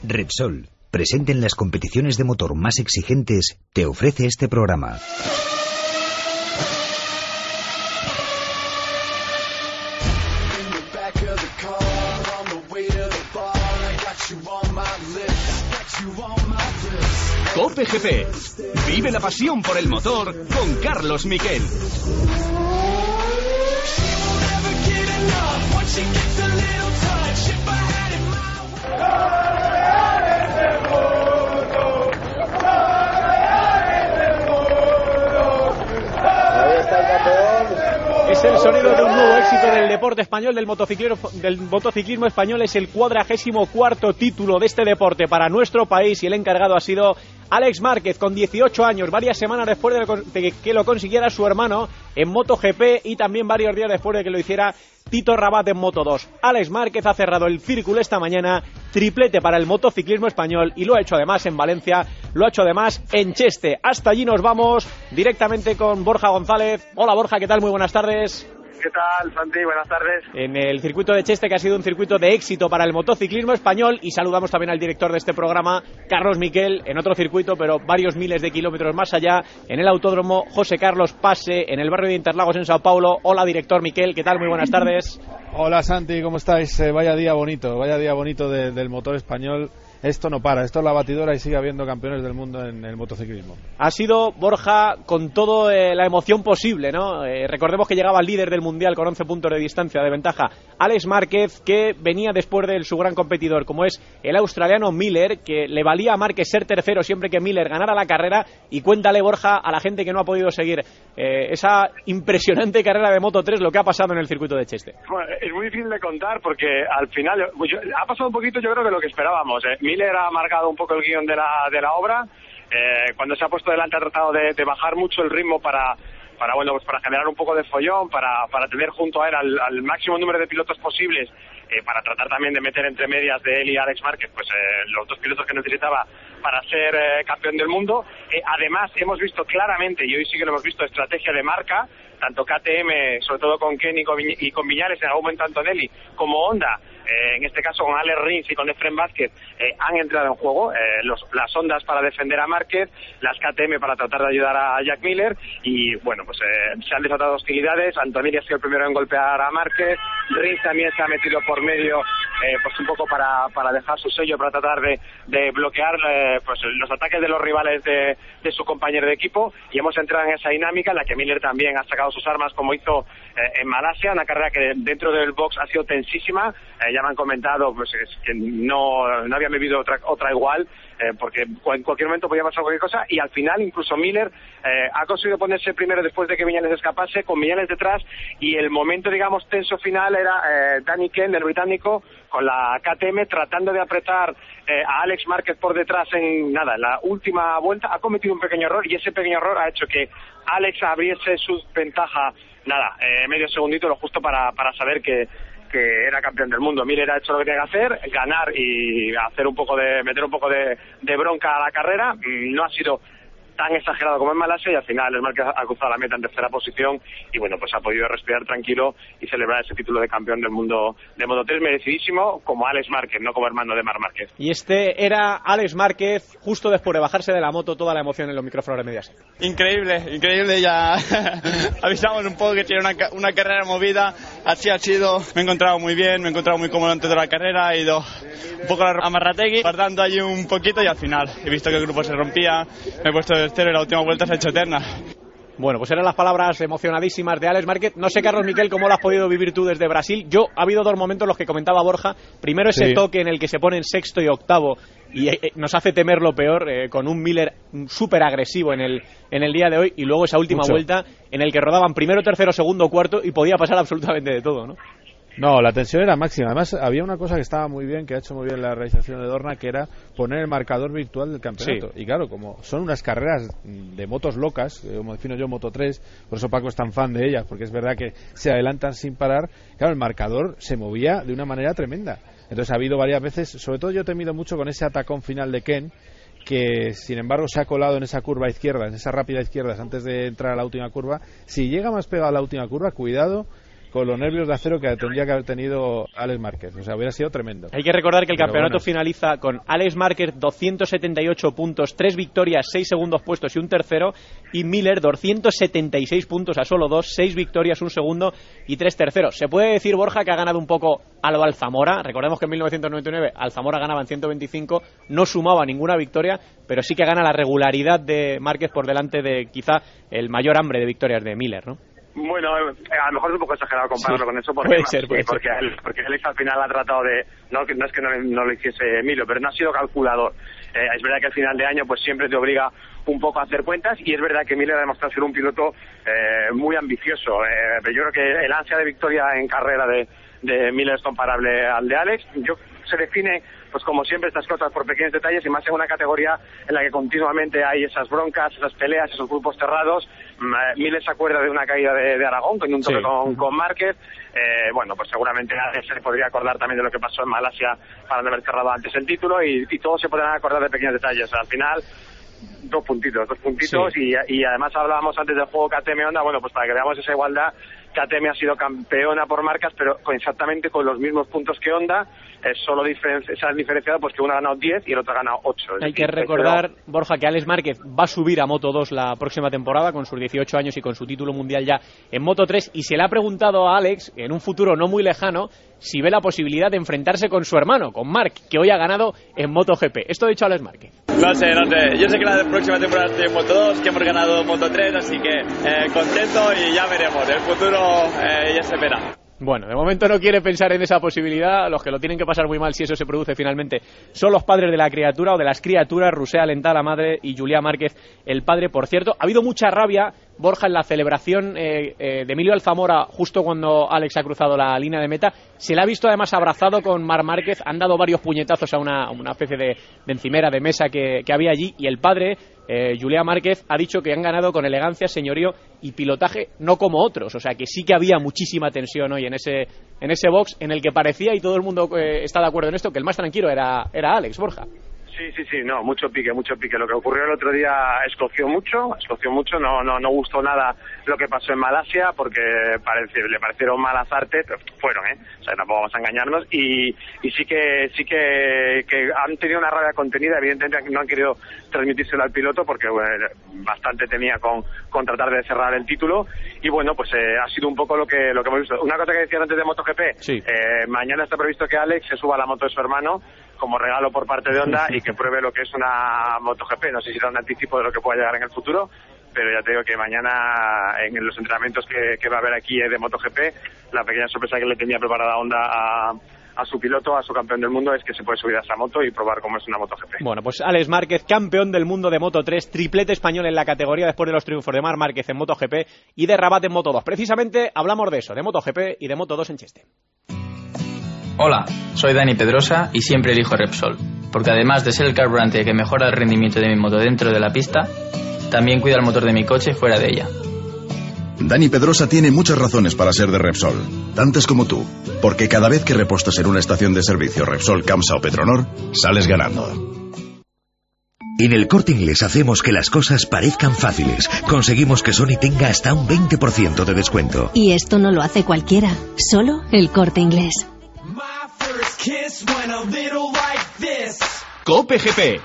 Repsol, presente en las competiciones de motor más exigentes, te ofrece este programa. COPE GP. Vive la pasión por el motor con Carlos Miquel. Es el sonido de un nuevo éxito del deporte español, del motociclismo español. Es el 44º título de este deporte para nuestro país y el encargado ha sido Alex Márquez, con 18 años, varias semanas después de que lo consiguiera su hermano en MotoGP y también varios días después de que lo hiciera Tito Rabat en Moto2. Alex Márquez ha cerrado el círculo esta mañana, triplete para el motociclismo español, y lo ha hecho además en Valencia, lo ha hecho además en Cheste. Hasta allí nos vamos directamente con Borja González. Hola Borja, ¿qué tal? Muy buenas tardes. ¿Qué tal, Santi? Buenas tardes. En el circuito de Cheste, que ha sido un circuito de éxito para el motociclismo español, y saludamos también al director de este programa, Carlos Miquel, en otro circuito, pero varios miles de kilómetros más allá, en el autódromo José Carlos Pase, en el barrio de Interlagos, en Sao Paulo. Hola, director Miquel, ¿qué tal? Muy buenas tardes. Hola, Santi, ¿cómo estáis? Vaya día bonito del motor español. Esto no para, esto es la batidora y sigue habiendo campeones del mundo en el motociclismo. Ha sido, Borja, con toda la emoción posible, ¿no? Recordemos que llegaba el líder del Mundial con 11 puntos de distancia de ventaja, Alex Márquez, que venía después de su gran competidor, como es el australiano Miller, que le valía a Márquez ser tercero siempre que Miller ganara la carrera. Y cuéntale, Borja, a la gente que no ha podido seguir esa impresionante carrera de Moto3, lo que ha pasado en el circuito de Cheste. Bueno, es muy difícil de contar porque al final ha pasado un poquito, yo creo, de lo que esperábamos. Miller ha marcado un poco el guión de la obra. Cuando se ha puesto delante ha tratado de bajar mucho el ritmo para generar un poco de follón, para tener junto a él al máximo número de pilotos posibles, para tratar también de meter entre medias de él y Alex Márquez los dos pilotos que necesitaba para ser campeón del mundo. Además, hemos visto claramente, y hoy sí que lo hemos visto, estrategia de marca, tanto KTM, sobre todo con Ken y con Viñales, en algún momento Antonelli, como Honda, en este caso con Alex Rins y con Efren Vázquez, han entrado en juego. Las Hondas para defender a Márquez, las KTM para tratar de ayudar a Jack Miller, y bueno, pues se han desatado hostilidades. Antonelli ha sido el primero en golpear a Márquez, Rins también se ha metido por medio, pues un poco para dejar su sello, para tratar de bloquear pues los ataques de los rivales de su compañero de equipo, y hemos entrado en esa dinámica en la que Miller también ha sacado sus armas, como hizo en Malasia, una carrera que dentro del box ha sido tensísima. Ya me han comentado pues que no habían vivido otra igual, porque en cualquier momento podía pasar cualquier cosa, y al final incluso Miller ha conseguido ponerse primero después de que Viñales escapase, con Viñales detrás, y el momento, digamos, tenso final era Danny Ken, el británico, con la KTM tratando de apretar a Alex Márquez por detrás en la última vuelta. Ha cometido un pequeño error, y ese pequeño error ha hecho que Alex abriese su ventaja medio segundito, lo justo para saber que era campeón del mundo. Miller ha hecho lo que tenía que hacer, ganar y meter un poco de bronca a la carrera. No ha sido tan exagerado como en Malasia, y al final el Márquez ha cruzado la meta en tercera posición, y bueno, pues ha podido respirar tranquilo y celebrar ese título de campeón del mundo de Moto3, merecidísimo, como Alex Márquez, no como hermano de Marc Márquez. Y este era Alex Márquez justo después de bajarse de la moto, toda la emoción en los micrófonos de Mediaset. Increíble, ya avisamos un poco que tiene una carrera movida. Así ha sido, me he encontrado muy bien, me he encontrado muy cómodo antes de la carrera, he ido un poco a Amarrategui, guardando allí un poquito, y al final he visto que el grupo se rompía, me he puesto tercero y la última vuelta se ha hecho eterna. Bueno, pues eran las palabras emocionadísimas de Alex Márquez. No sé, Carlos Miquel, cómo lo has podido vivir tú desde Brasil. Ha habido dos momentos los que comentaba Borja. Primero ese toque en el que se ponen sexto y octavo y nos hace temer lo peor, con un Miller súper agresivo en el día de hoy, y luego esa última vuelta en el que rodaban primero, tercero, segundo, cuarto, y podía pasar absolutamente de todo, ¿no? No, la tensión era máxima. Además, había una cosa que estaba muy bien, que ha hecho muy bien la realización de Dorna, que era poner el marcador virtual del campeonato. Sí. Y claro, como son unas carreras de motos locas, como defino yo Moto3, por eso Paco es tan fan de ellas, porque es verdad que se adelantan sin parar. Claro, el marcador se movía de una manera tremenda. Entonces ha habido varias veces, sobre todo yo he temido mucho con ese atacón final de Ken, que sin embargo se ha colado en esa curva izquierda, en esa rápida izquierda antes de entrar a la última curva. Si llega más pegado a la última curva, cuidado, con los nervios de acero que tendría que haber tenido Alex Márquez. O sea, hubiera sido tremendo. Hay que recordar que el campeonato finaliza con Alex Márquez 278 puntos, 3 victorias, 6 segundos puestos y un tercero, y Miller 276 puntos a solo 2, 6 victorias, un segundo y 3 terceros. Se puede decir, Borja, que ha ganado un poco a lo Alzamora. Recordemos que en 1999 Alzamora ganaba en 125, no sumaba ninguna victoria, pero sí que gana la regularidad de Márquez por delante de quizá el mayor hambre de victorias de Miller, ¿no? Bueno, a lo mejor es un poco exagerado compararlo con eso, porque Alex al final ha tratado de, no es que no lo hiciese Emilio, pero no ha sido calculador. Es verdad que al final de año pues siempre te obliga un poco a hacer cuentas, y es verdad que Miller ha demostrado ser un piloto muy ambicioso, pero yo creo que el ansia de victoria en carrera de Miller es comparable al de Alex. Se define, pues como siempre, estas cosas por pequeños detalles, y más en una categoría en la que continuamente hay esas broncas, esas peleas, esos grupos cerrados. Miller se acuerda de una caída de Aragón con un toque con Márquez. Bueno, pues seguramente se podría acordar también de lo que pasó en Malasia para no haber cerrado antes el título, y todos se podrán acordar de pequeños detalles. Al final, dos puntitos, sí. y además hablábamos antes del juego KTM-Honda. Bueno, pues para que veamos esa igualdad, KTM ha sido campeona por marcas, pero exactamente con los mismos puntos que Honda. Solo se han diferenciado pues que uno ha ganado 10 y el otro ha ganado 8. Hay que recordar, Borja, que Alex Márquez va a subir a Moto 2 la próxima temporada con sus 18 años y con su título mundial ya en Moto 3, y se le ha preguntado a Alex, en un futuro no muy lejano, si ve la posibilidad de enfrentarse con su hermano, con Marc, que hoy ha ganado en MotoGP. Esto ha dicho Alex Márquez. No sé. Yo sé que la próxima temporada estoy en Moto 2, que hemos ganado Moto 3, así que contento, y ya veremos. El futuro ya se verá. Bueno, de momento no quiere pensar en esa posibilidad. Los que lo tienen que pasar muy mal si eso se produce finalmente son los padres de la criatura o de las criaturas. Rusé Alentá, la madre, y Julià Márquez, el padre. Por cierto, ha habido mucha rabia, Borja, en la celebración de Emilio Alzamora justo cuando Alex ha cruzado la línea de meta. Se le ha visto además abrazado con Marc Márquez. Han dado varios puñetazos a una especie de encimera de mesa que había allí, y el padre, Julià Márquez, ha dicho que han ganado con elegancia, señorío y pilotaje, no como otros. O sea que sí que había muchísima tensión hoy en ese box, en el que parecía, y todo el mundo está de acuerdo en esto, que el más tranquilo era Alex, Borja. Sí, no, mucho pique. Lo que ocurrió el otro día escoció mucho, no gustó nada lo que pasó en Malasia, porque le parecieron malas artes, pero fueron, o sea, tampoco vamos a engañarnos, y sí que han tenido una rabia contenida. Evidentemente no han querido transmitírselo al piloto, porque bastante tenía con tratar de cerrar el título, y bueno, pues ha sido un poco lo que hemos visto. Una cosa que decía antes de MotoGP, mañana está previsto que Alex se suba a la moto de su hermano como regalo por parte de Honda, y que pruebe lo que es una MotoGP. No sé si da un anticipo de lo que pueda llegar en el futuro, pero ya te digo que mañana en los entrenamientos que va a haber aquí de MotoGP, la pequeña sorpresa que le tenía preparada Honda a su piloto, a su campeón del mundo, es que se puede subir a esa moto y probar cómo es una MotoGP. Bueno, pues Alex Márquez, campeón del mundo de Moto 3, triplete español en la categoría después de los triunfos de Marc Márquez en MotoGP y de Rabat en Moto 2. Precisamente hablamos de eso, de MotoGP y de Moto 2 en Cheste. Hola, soy Dani Pedrosa y siempre elijo Repsol, porque además de ser el carburante que mejora el rendimiento de mi moto dentro de la pista, también cuida el motor de mi coche fuera de ella. Dani Pedrosa tiene muchas razones para ser de Repsol, tantas como tú, porque cada vez que repostas en una estación de servicio Repsol, Camsa o Petronor, sales ganando. En el Corte Inglés hacemos que las cosas parezcan fáciles. Conseguimos que Sony tenga hasta un 20% de descuento. Y esto no lo hace cualquiera, solo el Corte Inglés. COPE GP.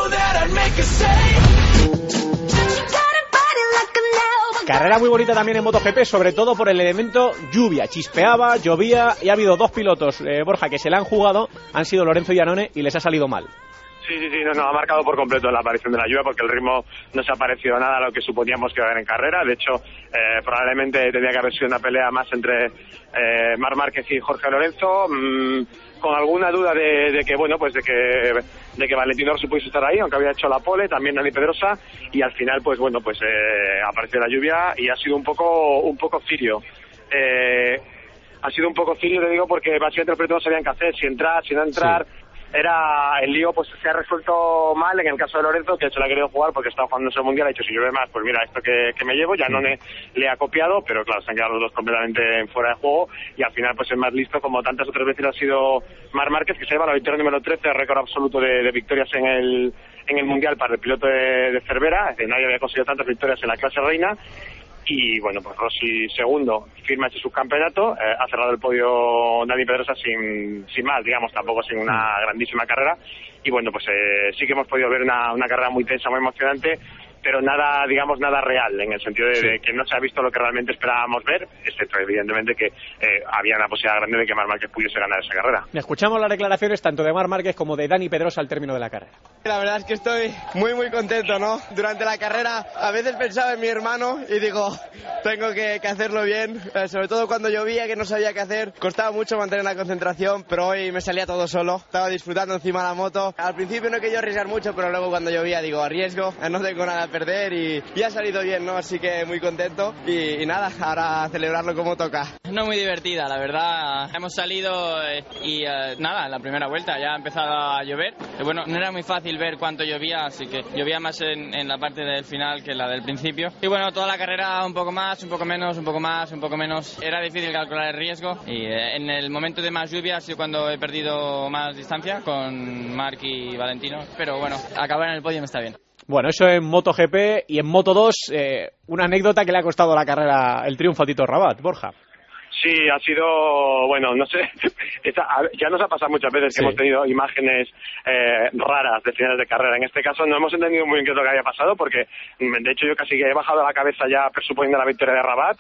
Carrera muy bonita también en MotoGP, sobre todo por el elemento lluvia. Chispeaba, llovía, y ha habido dos pilotos, Borja, que se la han jugado. Han sido Lorenzo y Iannone, y les ha salido mal. Sí, no, ha marcado por completo la aparición de la lluvia, porque el ritmo no se ha parecido nada a lo que suponíamos que iba a haber en carrera. De hecho, probablemente tendría que haber sido una pelea más entre Marc Márquez y Jorge Lorenzo, con alguna duda de que Valentino Rossi pudiese estar ahí, aunque había hecho la pole, también Dani Pedrosa, y al final apareció la lluvia y ha sido un poco cirio. Ha sido un poco cirio, te digo, porque básicamente los pilotos no sabían qué hacer, si entrar, si no entrar. Sí. Era el lío, pues se ha resuelto mal en el caso de Lorenzo, que se la ha querido jugar porque estaba jugando ese mundial. Ha dicho, si llueve más, pues mira, esto que me llevo. Ya no le ha copiado, pero claro, se han quedado los dos completamente fuera de juego, y al final pues el más listo, como tantas otras veces, ha sido Marc Márquez, que se lleva la victoria número 13, récord absoluto de victorias en el mundial para el piloto de Cervera. Nadie había conseguido tantas victorias en la clase reina. Y bueno, pues Rossi segundo, firma ese subcampeonato, ha cerrado el podio Dani Pedrosa sin más, digamos, tampoco sin una grandísima carrera. Y bueno, pues sí que hemos podido ver una carrera muy tensa, muy emocionante, pero nada, digamos, nada real, en el sentido de que no se ha visto lo que realmente esperábamos ver, excepto evidentemente que había una posibilidad grande de que Marc Márquez pudiese ganar esa carrera. Escuchamos las declaraciones tanto de Marc Márquez como de Dani Pedrosa al término de la carrera. La verdad es que estoy muy contento, ¿no? Durante la carrera a veces pensaba en mi hermano y digo, tengo que hacerlo bien, sobre todo cuando llovía, que no sabía qué hacer, costaba mucho mantener la concentración, pero hoy me salía todo solo, estaba disfrutando encima de la moto. Al principio no quería arriesgar mucho, pero luego cuando llovía digo, arriesgo, no tengo nada a perder y ha salido bien, ¿no? Así que muy contento y nada, ahora a celebrarlo como toca. No muy divertida, la verdad. Hemos salido y nada, la primera vuelta ya ha empezado a llover. Bueno, no era muy fácil ver cuánto llovía, así que llovía más en la parte del final que la del principio. Y bueno, toda la carrera un poco más, un poco menos, un poco más, un poco menos. Era difícil calcular el riesgo y en el momento de más lluvia ha sido cuando he perdido más distancia con Marc y Valentino. Pero bueno, acabar en el podio me está bien. Bueno, eso en MotoGP y en Moto2, una anécdota que le ha costado a la carrera el triunfo a Tito Rabat, Borja. Sí, ha sido, bueno, no sé, ya nos ha pasado muchas veces que hemos tenido imágenes raras de finales de carrera. En este caso no hemos entendido muy bien qué es lo que había pasado, porque de hecho yo casi que he bajado la cabeza ya presuponiendo la victoria de Rabat.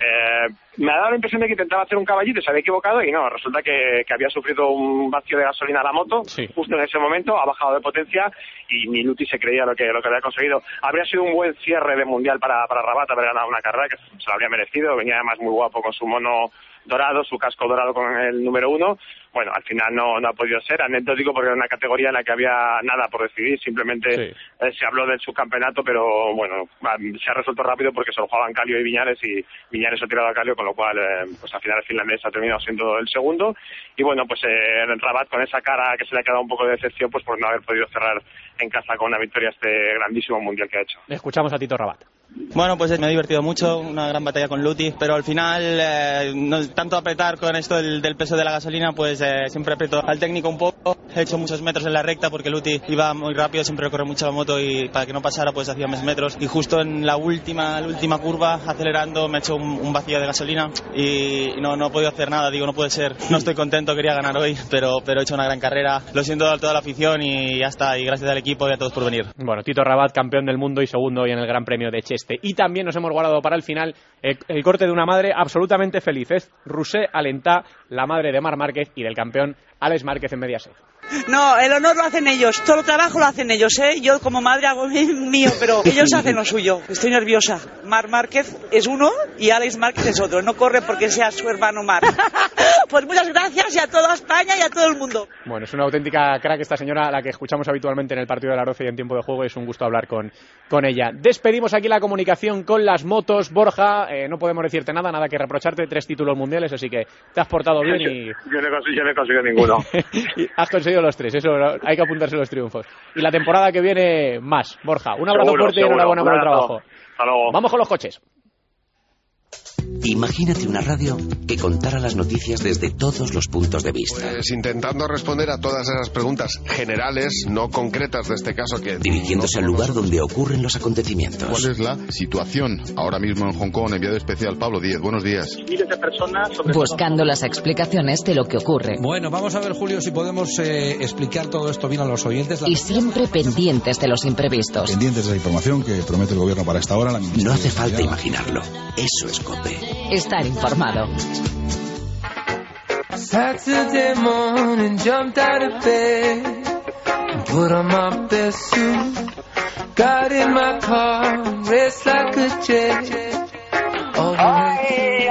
Me ha dado la impresión de que intentaba hacer un caballito y se había equivocado y no, resulta que había sufrido un vacío de gasolina a la moto, justo en ese momento, ha bajado de potencia y ni Luti se creía lo que había conseguido. Habría sido un buen cierre de mundial para Rabat haber ganado una carrera que se lo habría merecido, venía además muy guapo con su mono dorado, su casco dorado con el número 1. Bueno, al final no ha podido ser, anecdótico porque era una categoría en la que había nada por decidir, simplemente se habló del subcampeonato, pero bueno, se ha resuelto rápido porque se lo jugaban Calio y Viñales y Viñales ha tirado a Calio, con lo cual pues al final el finlandés ha terminado siendo el segundo y bueno, pues el Rabat con esa cara que se le ha quedado un poco de decepción pues por no haber podido cerrar en casa con una victoria este grandísimo mundial que ha hecho. Escuchamos a Tito Rabat. Bueno, pues me ha divertido mucho, una gran batalla con Luti, pero al final, no tanto apretar con esto del peso de la gasolina, pues siempre aprieto al técnico un poco. He hecho muchos metros en la recta porque Luti iba muy rápido, siempre recorre mucho la moto y para que no pasara pues hacía más metros. Y justo en la última curva, acelerando, me he hecho un vacío de gasolina y no he podido hacer nada. Digo, no puede ser, no estoy contento, quería ganar hoy, pero he hecho una gran carrera. Lo siento a toda la afición y ya está, y gracias al equipo y a todos por venir. Bueno, Tito Rabat, campeón del mundo y segundo hoy en el Gran Premio de Cheste. Y también nos hemos guardado para el final el corte de una madre absolutamente feliz. Es Roser Alentà, la madre de Marc Márquez y del campeón Alex Márquez en Mediaset. No, el honor lo hacen ellos, todo el trabajo lo hacen ellos, ¿eh? Yo como madre hago el mío, pero ellos hacen lo suyo. Estoy nerviosa. Marc Márquez es uno y Alex Márquez es otro. No corre porque sea su hermano Marc. Pues muchas gracias y a toda España y a todo el mundo. Bueno, es una auténtica crack esta señora, a la que escuchamos habitualmente en el partido de la Roce y en tiempo de juego. Es un gusto hablar con ella. Despedimos aquí la comunicación con las motos. Borja, no podemos decirte nada que reprocharte. 3 títulos mundiales, así que te has portado bien y... Yo no he conseguido ninguno. Has conseguido los 3, eso hay que apuntarse los triunfos. Y la temporada que viene más, Borja. Un abrazo fuerte y enhorabuena por el trabajo. Hasta luego. Vamos con los coches. Imagínate una radio que contara las noticias desde todos los puntos de vista. Pues intentando responder a todas esas preguntas generales, no concretas de este caso que... Dirigiéndose al lugar donde ocurren los acontecimientos. ¿Cuál es la situación ahora mismo en Hong Kong? Enviado especial Pablo Díez, buenos días. Miles de personas... Buscando las explicaciones de lo que ocurre. Bueno, vamos a ver, Julio, si podemos explicar todo esto bien a los oyentes. Y siempre pendientes de los imprevistos. Pendientes de la información que promete el gobierno para esta hora. No hace falta imaginarlo. Eso es COPE. Estar informado. Saturday morning, jumped out of bed, put on my best suit, got in my car, raced like a jet. Ay.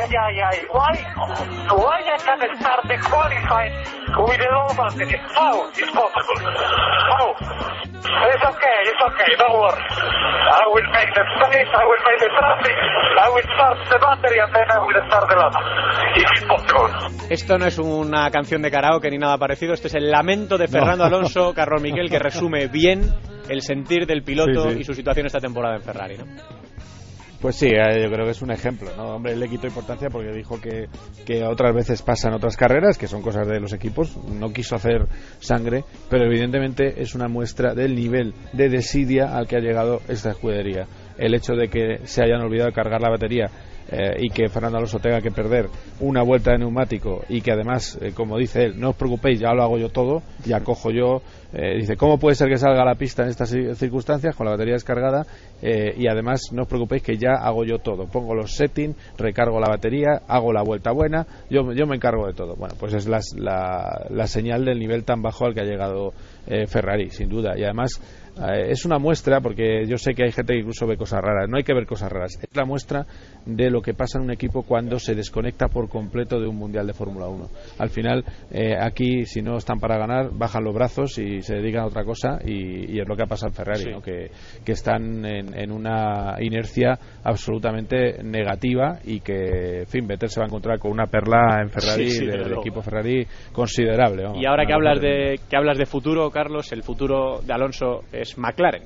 Why I can't start the qualifying with the low battery? How is possible? How? It's okay, don't worry. I will make the space, I will make the traffic, I will start the battery and then I will start the lap. It's possible. Esto no es una canción de karaoke ni nada parecido, este es el lamento de Fernando Alonso, Carlos Miquel, que resume bien el sentir del piloto y su situación esta temporada en Ferrari, ¿no? Pues sí, yo creo que es un ejemplo, ¿no? Hombre, él le quitó importancia porque dijo que otras veces pasan otras carreras, que son cosas de los equipos, no quiso hacer sangre, pero evidentemente es una muestra del nivel de desidia al que ha llegado esta escudería. el hecho de que se hayan olvidado de cargar la batería y que Fernando Alonso tenga que perder una vuelta de neumático y que además, como dice él, no os preocupéis, ya lo hago yo todo, ya cojo yo, dice, ¿cómo puede ser que salga a la pista en estas circunstancias con la batería descargada? Y además no os preocupéis que ya hago yo todo, pongo los settings, recargo la batería, hago la vuelta buena, yo me encargo de todo. Bueno, pues es la señal del nivel tan bajo al que ha llegado Ferrari, sin duda. Y además es una muestra, porque yo sé que hay gente que incluso ve cosas raras, no hay que ver cosas raras, es la muestra de lo que pasa en un equipo cuando se desconecta por completo de un mundial de Fórmula 1. Al final, aquí, si no están para ganar, bajan los brazos y se dedican a otra cosa, y es lo que ha pasado en Ferrari, sí. ¿No? Que están en una inercia absolutamente negativa y que, en fin, Vettel se va a encontrar con una perla en Ferrari, del equipo Ferrari considerable. Vamos, y ahora que hablas de futuro, Carlos, el futuro de Alonso es McLaren.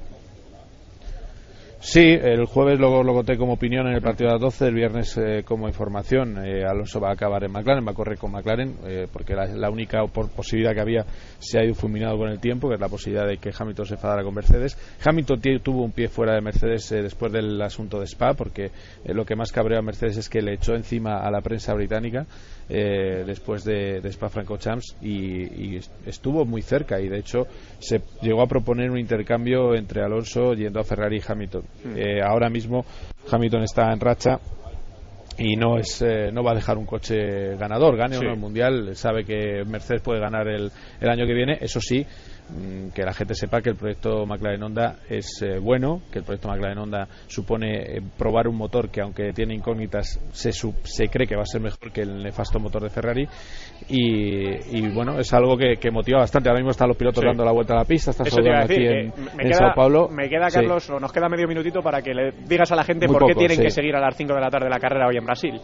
Sí, el jueves lo conté como opinión en el partido de las 12, el viernes como información. Alonso va a acabar en McLaren, va a correr con McLaren, porque la única posibilidad que había se ha ido fulminado con el tiempo, que es la posibilidad de que Hamilton se enfadara con Mercedes. Hamilton tuvo un pie fuera de Mercedes después del asunto de Spa, porque lo que más cabreó a Mercedes es que le echó encima a la prensa británica después de Spa-Francorchamps y estuvo muy cerca, y de hecho se llegó a proponer un intercambio entre Alonso yendo a Ferrari y Hamilton. Ahora mismo Hamilton está en racha y no va a dejar un coche ganador, gane o no el mundial. Sabe que Mercedes puede ganar el año que viene. Eso sí, que la gente sepa que el proyecto McLaren Honda es bueno, que el proyecto McLaren Honda supone probar un motor que, aunque tiene incógnitas, se cree que va a ser mejor que el nefasto motor de Ferrari, y bueno, es algo que motiva bastante. Ahora mismo están los pilotos dando la vuelta a la pista, está saludando aquí en Sao Paulo. Me queda, Carlos, nos queda medio minutito para que le digas a la gente por qué tienen que seguir a las 5 de la tarde la carrera hoy en Brasil.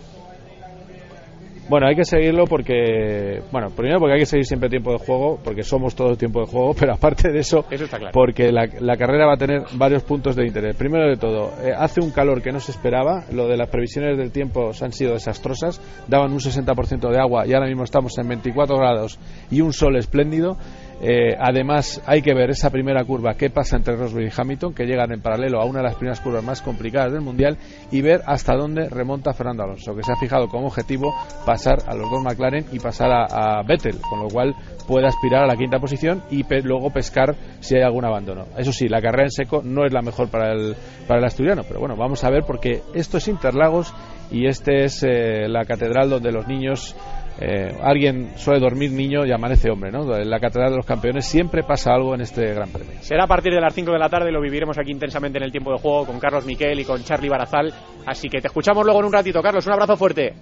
Bueno, hay que seguirlo porque, primero porque hay que seguir siempre tiempo de juego, porque somos todos tiempo de juego, pero aparte de eso está claro. Porque la carrera va a tener varios puntos de interés. Primero de todo, hace un calor que no se esperaba, lo de las previsiones del tiempo han sido desastrosas, daban un 60% de agua y ahora mismo estamos en 24 grados y un sol espléndido. Además hay que ver esa primera curva, qué pasa entre Rosberg y Hamilton, que llegan en paralelo a una de las primeras curvas más complicadas del mundial, y ver hasta dónde remonta Fernando Alonso, que se ha fijado como objetivo pasar a los dos McLaren y pasar a Vettel, con lo cual puede aspirar a la quinta posición y luego pescar si hay algún abandono. Eso sí, la carrera en seco no es la mejor para el asturiano, pero bueno, vamos a ver, porque esto es Interlagos y este es la catedral donde los niños... alguien suele dormir niño y amanece hombre, ¿no? En la Catedral de los Campeones siempre pasa algo en este Gran Premio. Será a partir de las 5 de la tarde, lo viviremos aquí intensamente en el tiempo de juego con Carlos Miquel y con Charly Barazal, así que te escuchamos luego en un ratito. Carlos, un abrazo fuerte.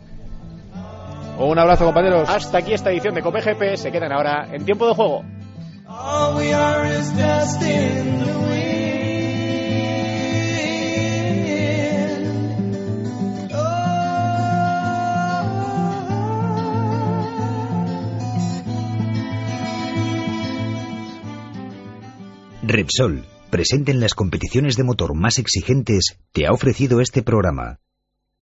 Un abrazo, compañeros. Hasta aquí esta edición de Cope GP, se quedan ahora en tiempo de juego. All we are is destined to win. Repsol, presente en las competiciones de motor más exigentes, te ha ofrecido este programa.